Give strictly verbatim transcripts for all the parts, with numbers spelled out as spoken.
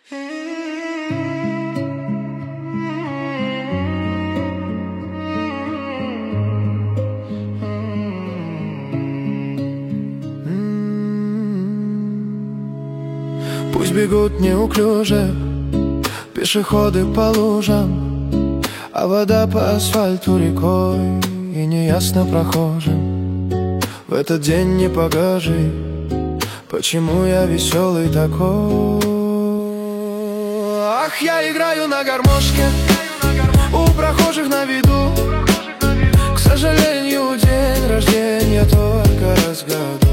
Пусть бегут неуклюже пешеходы по лужам, а вода по асфальту рекой, и неясно прохожим в этот день непогожий, почему я веселый такой. Ах, я играю на гармошке у прохожих на виду. К сожалению, день рождения только раз в году.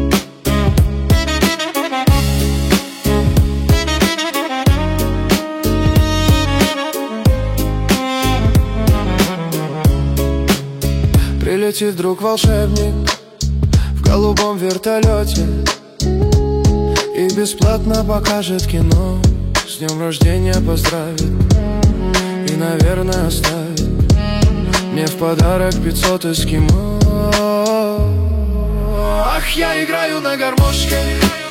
Прилетит вдруг волшебник в голубом вертолете и бесплатно покажет кино, с днем рождения поздравит и, наверное, оставит мне в подарок пятьсот эскимо. Ах, я играю на гармошке